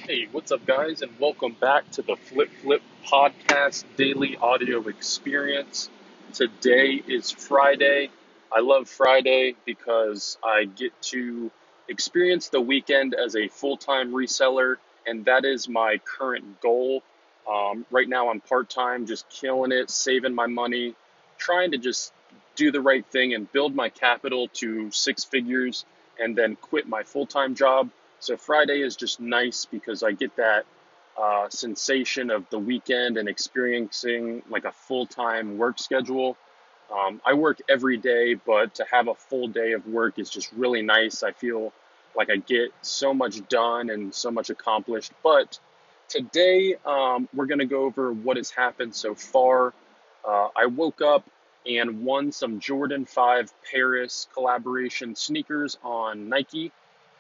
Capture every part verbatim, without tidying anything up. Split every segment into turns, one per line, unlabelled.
Hey, what's up, guys, and welcome back to the Flip Flip Podcast Daily Audio Experience. Today is Friday. I love Friday because I get to experience the weekend as a full-time reseller, and that is my current goal. Um, right now, I'm part-time, just killing it, saving my money, trying to just do the right thing and build my capital to six figures and then quit my full-time job. So Friday is just nice because I get that uh, sensation of the weekend and experiencing like a full-time work schedule. Um, I work every day, but to have a full day of work is just really nice. I feel like I get so much done and so much accomplished. But today um, we're going to go over what has happened so far. Uh, I woke up and won some Jordan five Paris collaboration sneakers on Nike.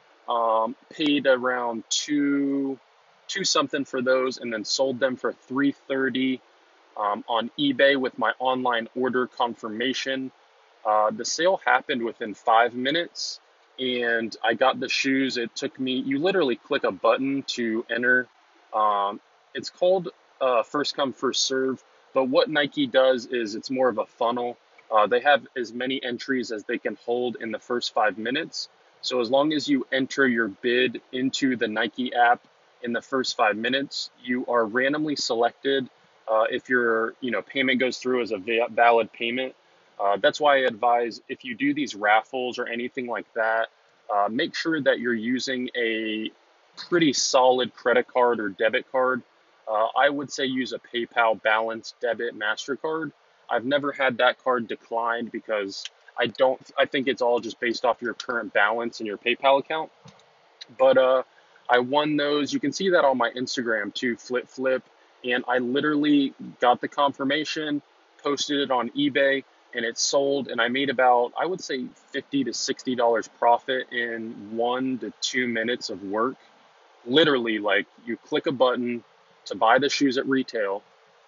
Um, paid around two, two something for those, and then sold them for three thirty um, on eBay with my online order confirmation. Uh, the sale happened within five minutes, and I got the shoes. It took me. You literally click a button to enter. Um, it's called uh, first come first serve, but what Nike does is it's more of a funnel. Uh, they have as many entries as they can hold in the first five minutes. So as long as you enter your bid into the Nike app in the first five minutes, you are randomly selected. Uh, if your you know payment goes through as a va- valid payment, uh, that's why I advise if you do these raffles or anything like that, uh, make sure that you're using a pretty solid credit card or debit card. Uh, I would say use a PayPal Balance Debit MasterCard. I've never had that card declined because I don't. I think it's all just based off your current balance in your PayPal account. But uh, I won those. You can see that on my Instagram too, Flip Flip. And I literally got the confirmation, posted it on eBay, and it sold. And I made about, I would say, fifty to sixty dollars profit in one to two minutes of work. Literally, like you click a button to buy the shoes at retail.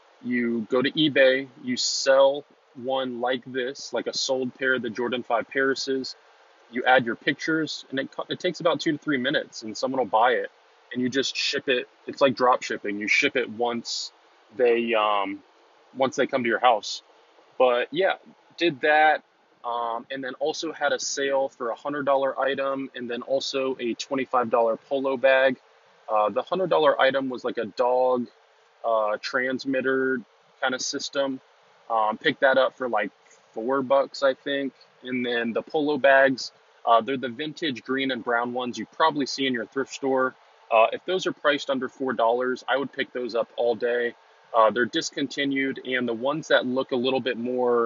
You go to eBay, you sell one like this, like a sold pair of the Jordan five Parises. You add your pictures, and it, it takes about two to three minutes, and someone will buy it. And you just ship it. It's like drop shipping. You ship it once they um, once they come to your house. But yeah, did that, um, and then also had a sale for a hundred dollar item, and then also a twenty five dollar polo bag. Uh, the hundred dollar item was like a dog uh, transmitter kind of system. Um, picked that up for like four bucks, I think. And then the polo bags, uh, they're the vintage green and brown ones you probably see in your thrift store. Uh, if those are priced under four dollars, I would pick those up all day. Uh, they're discontinued, and the ones that look a little bit more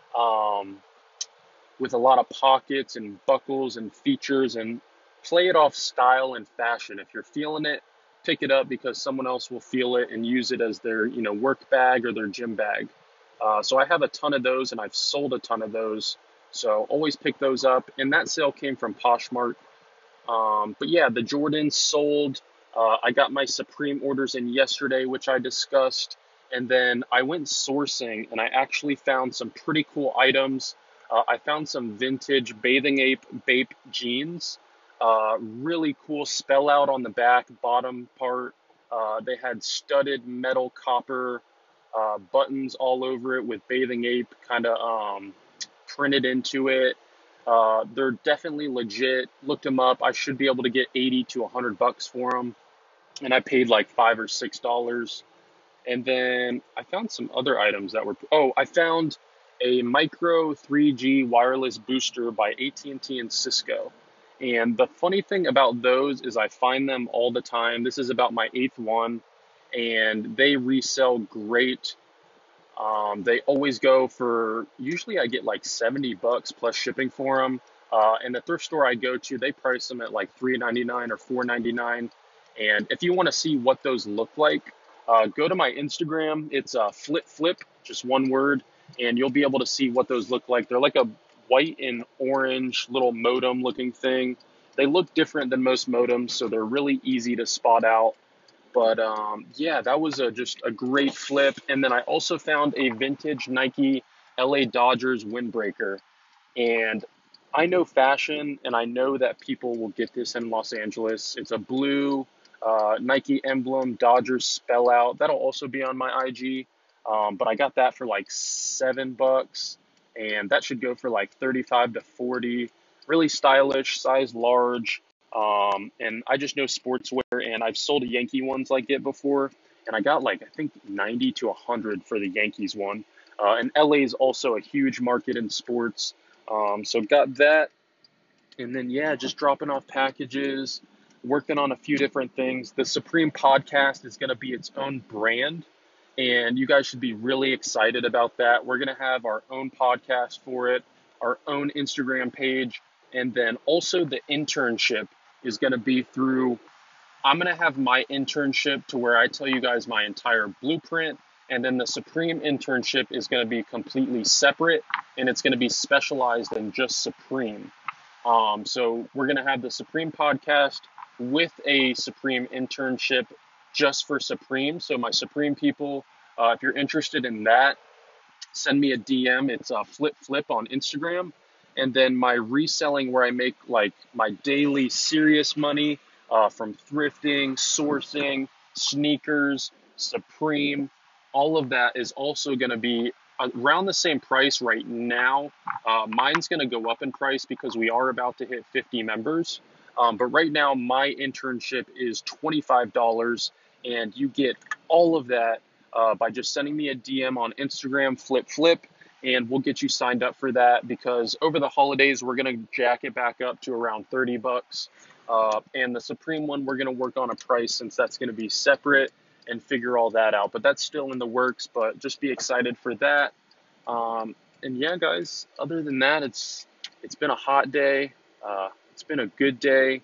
um, with a lot of pockets and buckles and features and play it off style and fashion. If you're feeling it, pick it up because someone else will feel it and use it as their you know work bag or their gym bag. Uh, so I have a ton of those, and I've sold a ton of those. So always pick those up. And that sale came from Poshmark. Um, but yeah, the Jordans sold. Uh, I got my Supreme orders in yesterday, which I discussed. And then I went sourcing and I actually found some pretty cool items. Uh, I found some vintage Bathing Ape Bape jeans. Uh, really cool spell out on the back, bottom part. Uh, they had studded metal copper uh, buttons all over it with Bathing Ape kind of um, printed into it. Uh, they're definitely legit. Looked them up. I should be able to get eighty to one hundred bucks for them, and I paid like five or six dollars. And then I found some other items that were. Oh, I found a micro three G wireless booster by A T and T and Cisco. And the funny thing about those is I find them all the time. This is about my eighth one, and they resell great. Um, they always go for, usually I get like seventy bucks plus shipping for them. Uh, and the thrift store I go to, they price them at like three ninety-nine or four ninety-nine. And if you want to see what those look like, uh, go to my Instagram. It's uh, flip flip, just one word, and you'll be able to see what those look like. They're like a white and orange little modem looking thing. They look different than most modems, so they're really easy to spot out. But um, yeah, that was a, just a great flip. And then I also found a vintage Nike L A Dodgers windbreaker. And I know fashion, and I know that people will get this in Los Angeles. It's a blue uh, Nike emblem, Dodgers spell out. That'll also be on my I G. Um, but I got that for like seven bucks, and that should go for like thirty-five to forty. Really stylish, size large. Um, and I just know sportswear, and I've sold Yankee ones like it before, and I got like I think ninety to one hundred for the Yankees one. Uh, and L A is also a huge market in sports, um, so got that. And then yeah, just dropping off packages, working on a few different things. The Supreme podcast is going to be its own brand, and you guys should be really excited about that. We're going to have our own podcast for it, our own Instagram page, and then also the internship is going to be through, I'm going to have my internship to where I tell you guys my entire blueprint, and then the Supreme internship is going to be completely separate, and it's going to be specialized in just Supreme. Um, so we're going to have the Supreme podcast with a Supreme internship just for Supreme. So my Supreme people, uh, if you're interested in that, send me a D M. It's a flip flip on Instagram. And then my reselling, where I make like my daily serious money uh, from thrifting, sourcing, sneakers, Supreme, all of that is also going to be around the same price right now. Uh, mine's going to go up in price because we are about to hit fifty members. Um, but right now, my internship is twenty-five dollars, and you get all of that uh, by just sending me a D M on Instagram, flip flip, and we'll get you signed up for that, because over the holidays, we're going to jack it back up to around thirty bucks. Uh, and the Supreme one, we're going to work on a price since that's going to be separate and figure all that out. But that's still in the works, but just be excited for that. Um, and yeah, guys, other than that, it's it's been a hot day. Uh, it's been a good day.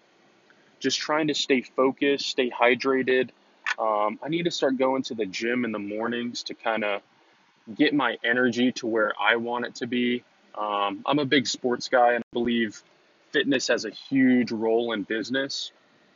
Just trying to stay focused, stay hydrated. Um, I need to start going to the gym in the mornings to kind of get my energy to where I want it to be. Um, I'm a big sports guy, and I believe fitness has a huge role in business.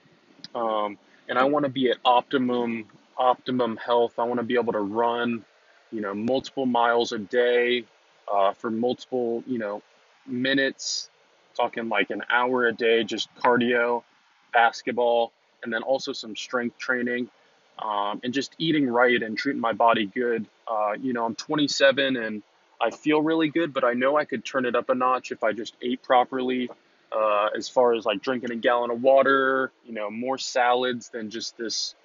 Um, and I want to be at optimum, optimum health. I want to be able to run, you know, multiple miles a day, uh, for multiple, you know, minutes, talking like an hour a day, just cardio, basketball, and then also some strength training, um, and just eating right and treating my body good. Uh, you know, I'm twenty-seven and I feel really good, but I know I could turn it up a notch if I just ate properly. Uh, as far as like drinking a gallon of water, you know, more salads than just this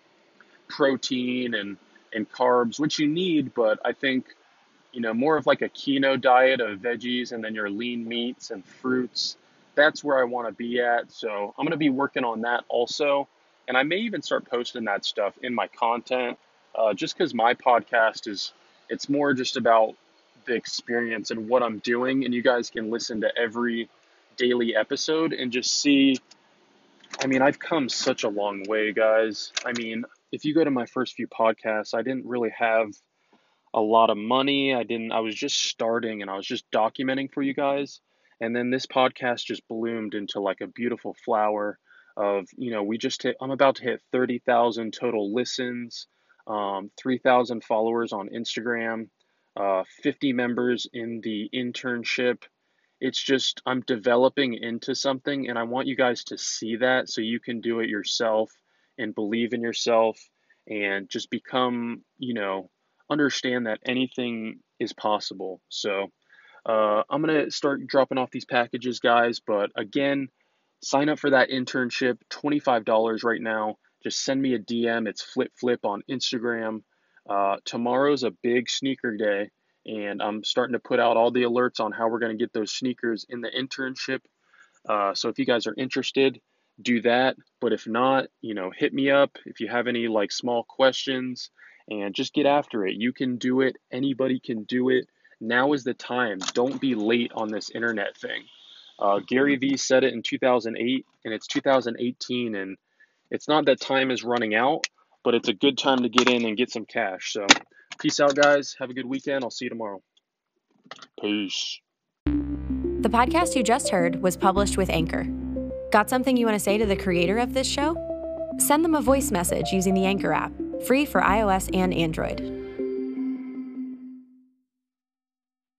protein and, and carbs, which you need, but I think, you know, more of like a keto diet of veggies and then your lean meats and fruits. That's where I want to be at. So I'm going to be working on that also. And I may even start posting that stuff in my content, uh, just because my podcast is, it's more just about the experience and what I'm doing. And you guys can listen to every daily episode and just see, I mean, I've come such a long way, guys. I mean, if you go to my first few podcasts, I didn't really have a lot of money. I didn't, I was just starting and I was just documenting for you guys. And then this podcast just bloomed into like a beautiful flower of, you know, we just hit, I'm about to hit thirty thousand total listens, um, three thousand followers on Instagram, uh, fifty members in the internship. It's just, I'm developing into something, and I want you guys to see that so you can do it yourself and believe in yourself and just become, you know, understand that anything is possible. So uh, I'm going to start dropping off these packages, guys. But again, sign up for that internship, twenty-five dollars right now. Just send me a D M. It's Flip Flip on Instagram. Uh, tomorrow's a big sneaker day, and I'm starting to put out all the alerts on how we're going to get those sneakers in the internship. Uh, so if you guys are interested, do that. But if not, you know, hit me up if you have any like small questions, and just get after it. You can do it. Anybody can do it. Now is the time. Don't be late on this internet thing. Uh, Gary Vee said it in two thousand eight, and it's two thousand eighteen, and it's not that time is running out, but it's a good time to get in and get some cash. So peace out, guys. Have a good weekend. I'll see you tomorrow. Peace.
The podcast you just heard was published with Anchor. Got something you want to say to the creator of this show? Send them a voice message using the Anchor app, free for iOS and Android.